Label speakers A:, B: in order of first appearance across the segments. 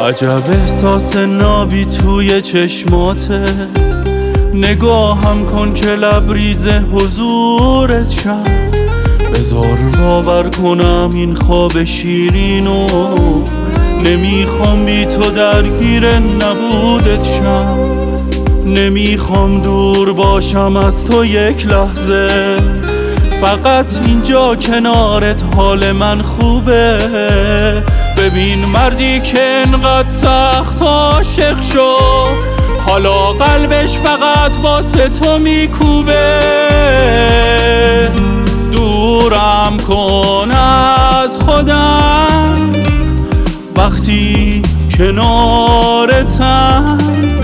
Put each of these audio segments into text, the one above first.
A: عجب احساس نابی توی چشماته، نگاهم کن که لبریز حضورت شم. بذار باور کنم این خواب شیرینو، نمیخوام بی تو درگیر نبودت شم. نمیخوام دور باشم از تو یک لحظه، فقط اینجا کنارت حال من خوبه. ببین مردی که انقدر سخت عاشق شد، حالا قلبش فقط واسه تو میکوبه. دورم کن از خودم وقتی کنارتم،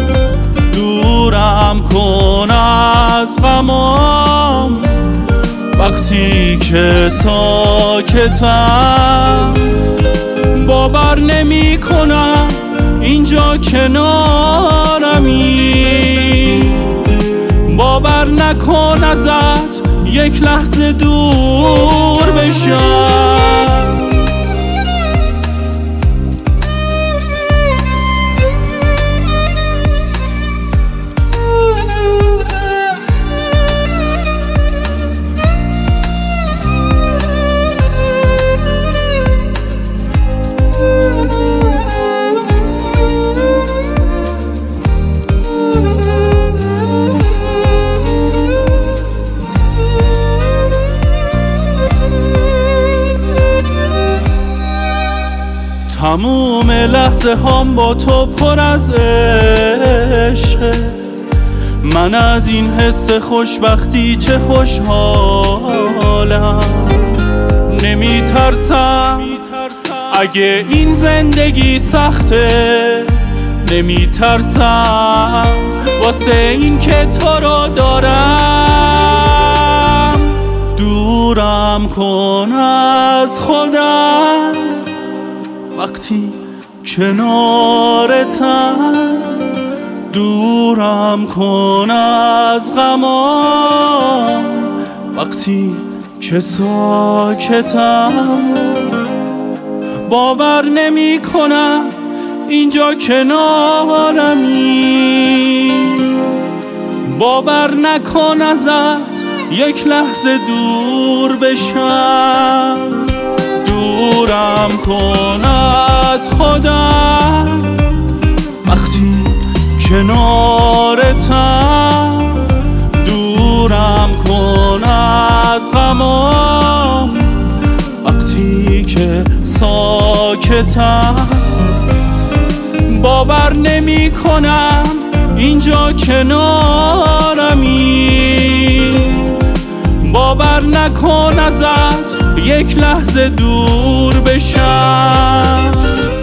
A: دورم کن از غمام وقتی که ساکتم. باور نمی کنم اینجا کنارمی، باور نکن ازت یک لحظه دور بشم. تموم لحظه هم با تو پر از عشقه، من از این حس خوشبختی چه خوشحالم. نمیترسم اگه این زندگی سخته، نمیترسم واسه این که تو رو دارم. دورم کن از خودم وقتی کنارتم، دورم کن از غمام وقتی که ساکتم. باور نمی کنم اینجا کنارمی، باور نکن ازت یک لحظه دور بشم. دورم کن از خودم وقتی کنارتم، دورم کن از غمام وقتی که ساکتم. باور نمی کنم اینجا کنارمی، باور نکن ازت یک لحظه دور بشم.